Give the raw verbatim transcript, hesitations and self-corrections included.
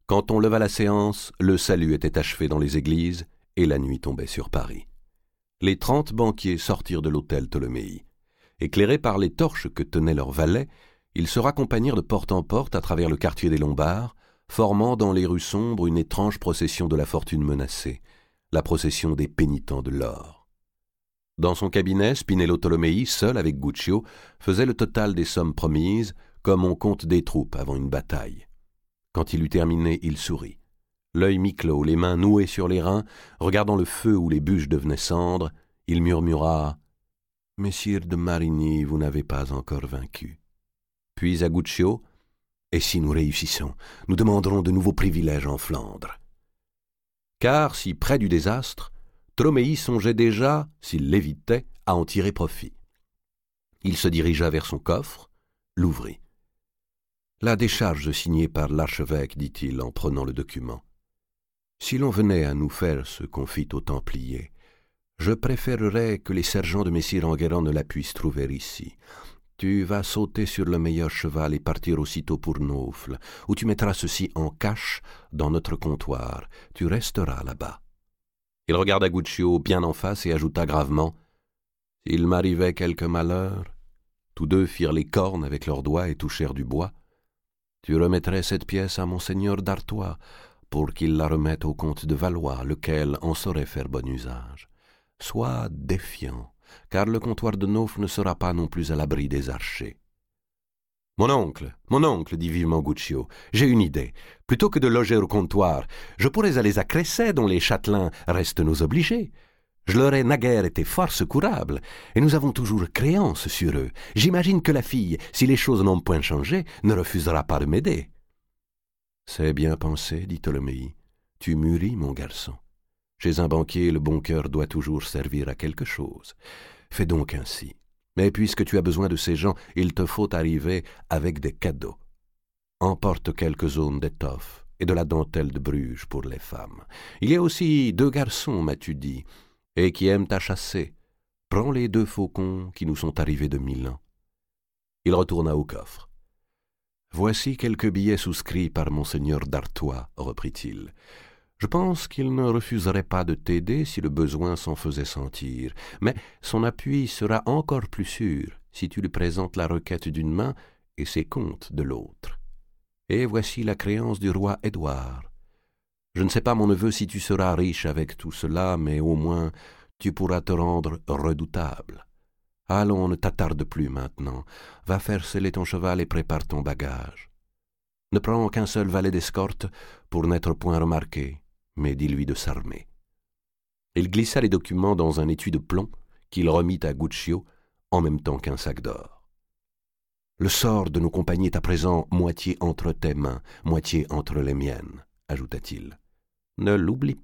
Quand on leva la séance, le salut était achevé dans les églises et la nuit tombait sur Paris. Les trente banquiers sortirent de l'hôtel Ptoléméi. Éclairés par les torches que tenaient leurs valets, ils se raccompagnèrent de porte en porte à travers le quartier des Lombards, formant dans les rues sombres une étrange procession de la fortune menacée, la procession des pénitents de l'or. Dans son cabinet, Spinello Toloméi, seul avec Guccio, faisait le total des sommes promises, comme on compte des troupes avant une bataille. Quand il eut terminé, il sourit. L'œil mi-clos, les mains nouées sur les reins, regardant le feu où les bûches devenaient cendres, il murmura « Messire de Marigny, vous n'avez pas encore vaincu. » Puis à Guccio « Et si nous réussissons, nous demanderons de nouveaux privilèges en Flandre. » Car, si près du désastre, Toloméi songeait déjà, s'il l'évitait, à en tirer profit. Il se dirigea vers son coffre, l'ouvrit. « La décharge signée par l'archevêque, dit-il en prenant le document. Si l'on venait à nous faire ce qu'on fit aux Templiers, je préférerais que les sergents de Messire Enguerrand ne la puissent trouver ici. Tu vas sauter sur le meilleur cheval et partir aussitôt pour Naufle, où tu mettras ceci en cache dans notre comptoir. Tu resteras là-bas. » Il regarda Guccio bien en face et ajouta gravement « S'il m'arrivait quelque malheur ?» Tous deux firent les cornes avec leurs doigts et touchèrent du bois. « Tu remettrais cette pièce à Monseigneur d'Artois pour qu'il la remette au comte de Valois, lequel en saurait faire bon usage. Sois défiant, car le comptoir de Naufle ne sera pas non plus à l'abri des archers. » « Mon oncle, mon oncle, dit vivement Guccio, j'ai une idée. Plutôt que de loger au comptoir, je pourrais aller à Cresset, dont les châtelains restent nos obligés. Je leur ai naguère été fort secourable, et nous avons toujours créance sur eux. J'imagine que la fille, si les choses n'ont point changé, ne refusera pas de m'aider. »« C'est bien pensé, dit Toloméi. Tu mûris, mon garçon. Chez un banquier, le bon cœur doit toujours servir à quelque chose. Fais donc ainsi. Mais puisque tu as besoin de ces gens, il te faut arriver avec des cadeaux. Emporte quelques zones d'étoffe et de la dentelle de Bruges pour les femmes. Il y a aussi deux garçons, m'as-tu dit, et qui aiment à chasser. Prends les deux faucons qui nous sont arrivés de Milan. » Il retourna au coffre. « Voici quelques billets souscrits par Monseigneur d'Artois, reprit-il. Je pense qu'il ne refuserait pas de t'aider si le besoin s'en faisait sentir, mais son appui sera encore plus sûr si tu lui présentes la requête d'une main et ses comptes de l'autre. Et voici la créance du roi Édouard. Je ne sais pas, mon neveu, si tu seras riche avec tout cela, mais au moins tu pourras te rendre redoutable. Allons, ne t'attarde plus maintenant. Va faire seller ton cheval et prépare ton bagage. Ne prends qu'un seul valet d'escorte pour n'être point remarqué, mais dis-lui de s'armer. » Il glissa les documents dans un étui de plomb qu'il remit à Guccio en même temps qu'un sac d'or. « Le sort de nos compagnies est à présent moitié entre tes mains, moitié entre les miennes, ajouta-t-il. Ne l'oublie pas. »